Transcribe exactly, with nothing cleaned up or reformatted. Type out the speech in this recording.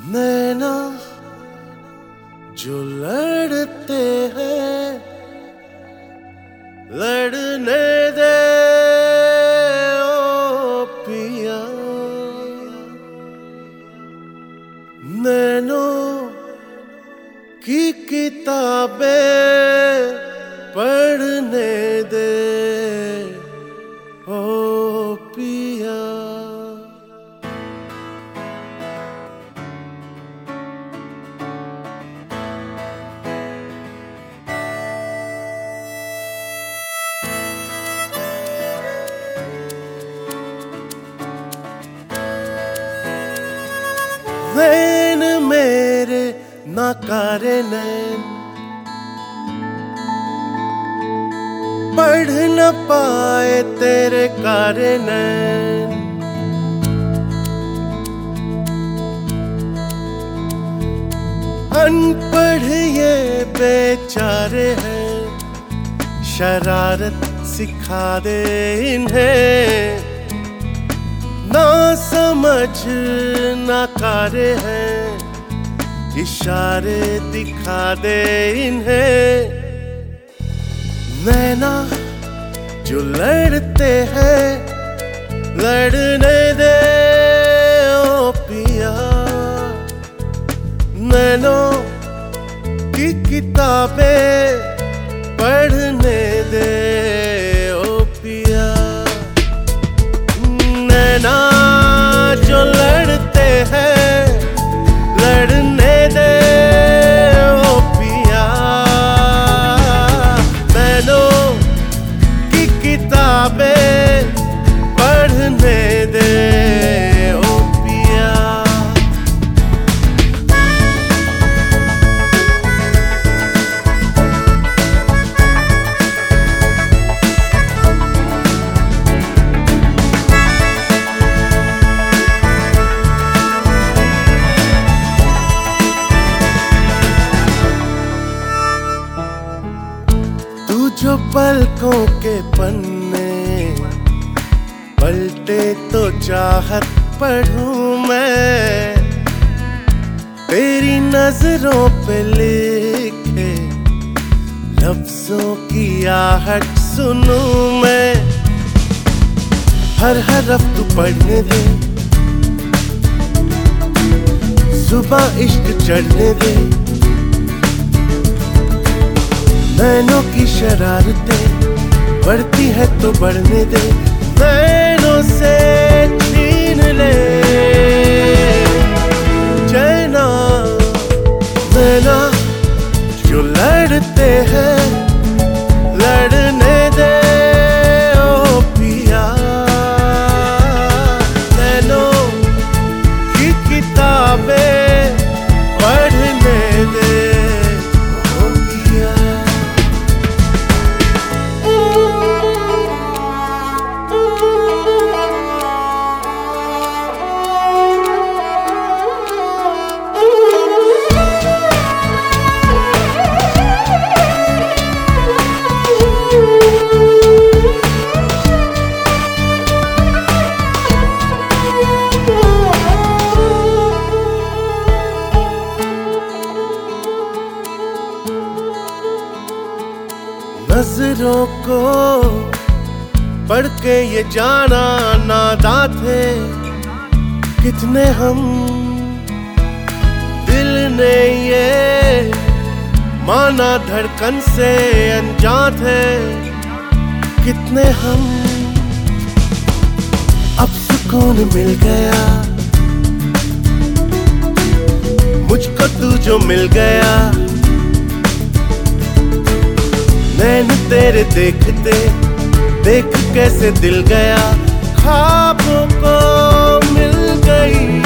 नैना जो लड़ते हैं लड़ने दे ओ पिया। नैनों की किताबें पढ़ने दे ओ पिया। नैन मेरे नाकारे नैन पढ़ न पाए तेरे कारे नैन। अनपढ़ ये बेचारे हैं, शरारत सिखा दे इन्हें। ना समझ ना कारे हैं, इशारे दिखा दे इन्हें। नैना जो लड़ते हैं लड़ने दे ओ पिया। नैनों की किताबें पढ़ने दे ओ पिया। नैना जो लड़ते हैं लड़ने दे ओ पिया। नैनों की किताबें पढ़ने दे ओ पिया। जो पलकों के पन्ने पलटे तो चाहत पढ़ूं मैं। तेरी नजरों पे लिखे लफ्जों की आहट सुनूं मैं। हर हरफ तू पढ़ने दे, सुबह इश्क चढ़ने दे। नैनों की शरारतें बढ़ती है तो बढ़ने दे। नैनों से छीन ले चैना। नैना जो लड़ते हैं लड़ने दे ओ पिया। नैनों की किताबें पढ़ने दे। नजरों को पढ़ के ये जाना नादां थे कितने हम। दिल ने ये माना धड़कन से अनजान थे कितने हम। अब सुकून मिल गया मुझको तू जो मिल गया। नैन तेरे देखते देख कैसे दिल गया। ख्वाबों को मिल गई